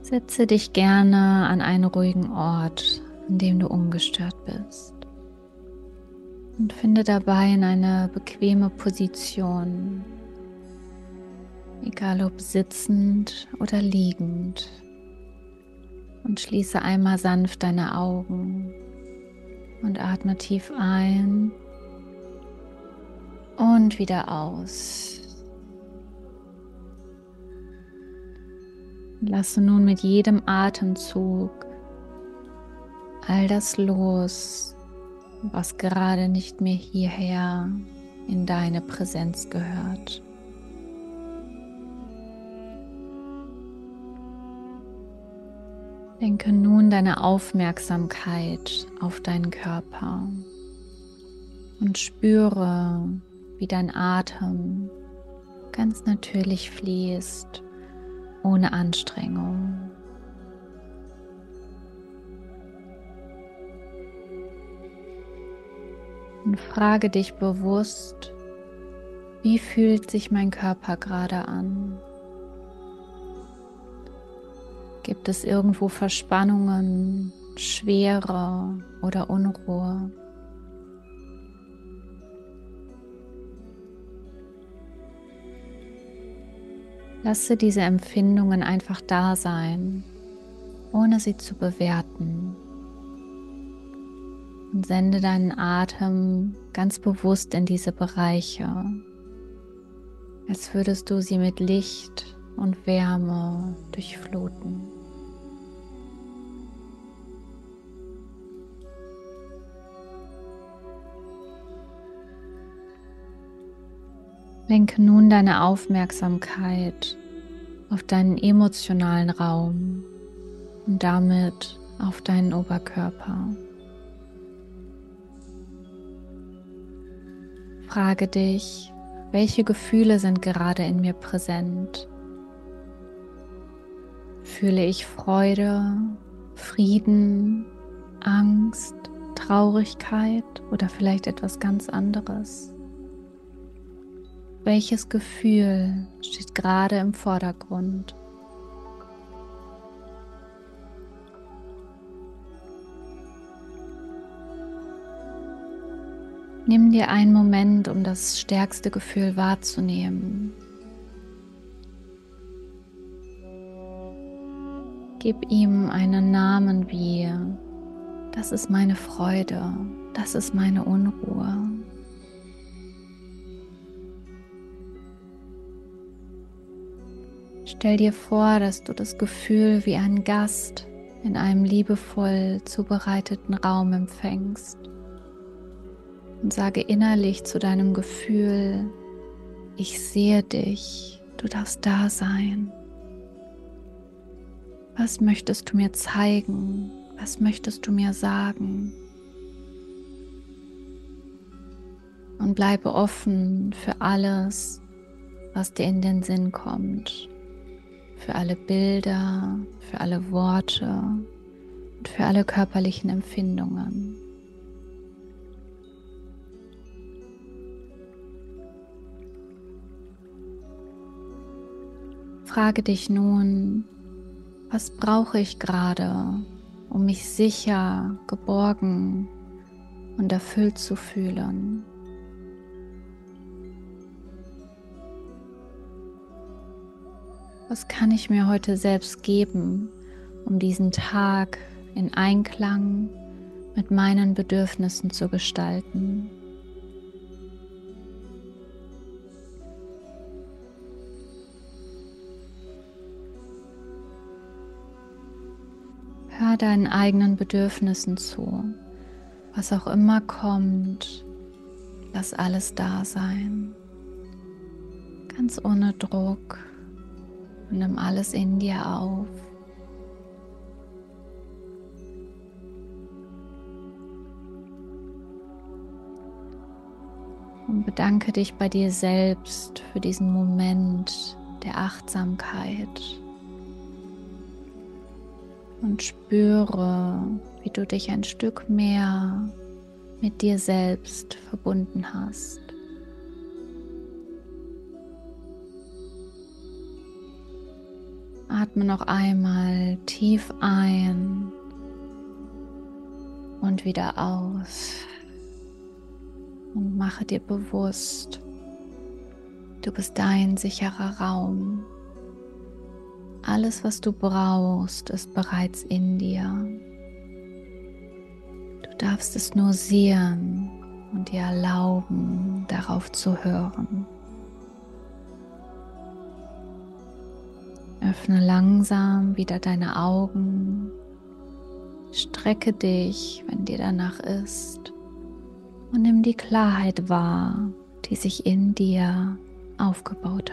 Setze dich gerne an einen ruhigen Ort, an dem du ungestört bist. Und finde dabei eine bequeme Position, egal ob sitzend oder liegend. Und schließe einmal sanft deine Augen und atme tief ein und wieder aus. Lasse nun mit jedem Atemzug all das los, was gerade nicht mehr hierher in deine Präsenz gehört. Lenke nun deine Aufmerksamkeit auf deinen Körper und spüre, wie dein Atem ganz natürlich fließt, ohne Anstrengung. Und frage dich bewusst, wie fühlt sich mein Körper gerade an? Gibt es irgendwo Verspannungen, Schwere oder Unruhe? Lasse diese Empfindungen einfach da sein, ohne sie zu bewerten. Und sende deinen Atem ganz bewusst in diese Bereiche, als würdest du sie mit Licht und Wärme durchfluten. Lenke nun deine Aufmerksamkeit auf deinen emotionalen Raum und damit auf deinen Oberkörper. Frage dich, welche Gefühle sind gerade in mir präsent? Fühle ich Freude, Frieden, Angst, Traurigkeit oder vielleicht etwas ganz anderes? Welches Gefühl steht gerade im Vordergrund? Nimm dir einen Moment, um das stärkste Gefühl wahrzunehmen. Gib ihm einen Namen wie: das ist meine Freude, das ist meine Unruhe. Stell dir vor, dass du das Gefühl wie ein Gast in einem liebevoll zubereiteten Raum empfängst. Und sage innerlich zu deinem Gefühl: ich sehe dich, du darfst da sein. Was möchtest du mir zeigen? Was möchtest du mir sagen? Und bleibe offen für alles, was dir in den Sinn kommt. Für alle Bilder, für alle Worte und für alle körperlichen Empfindungen. Frage dich nun, was brauche ich gerade, um mich sicher, geborgen und erfüllt zu fühlen? Was kann ich mir heute selbst geben, um diesen Tag in Einklang mit meinen Bedürfnissen zu gestalten? Hör deinen eigenen Bedürfnissen zu. Was auch immer kommt, lass alles da sein. Ganz ohne Druck. Und nimm alles in dir auf. Und bedanke dich bei dir selbst für diesen Moment der Achtsamkeit. Und spüre, wie du dich ein Stück mehr mit dir selbst verbunden hast. Atme noch einmal tief ein und wieder aus und mache dir bewusst, du bist dein sicherer Raum. Alles, was du brauchst, ist bereits in dir. Du darfst es nur sehen und dir erlauben, darauf zu hören. Öffne langsam wieder deine Augen, strecke dich, wenn dir danach ist, und nimm die Klarheit wahr, die sich in dir aufgebaut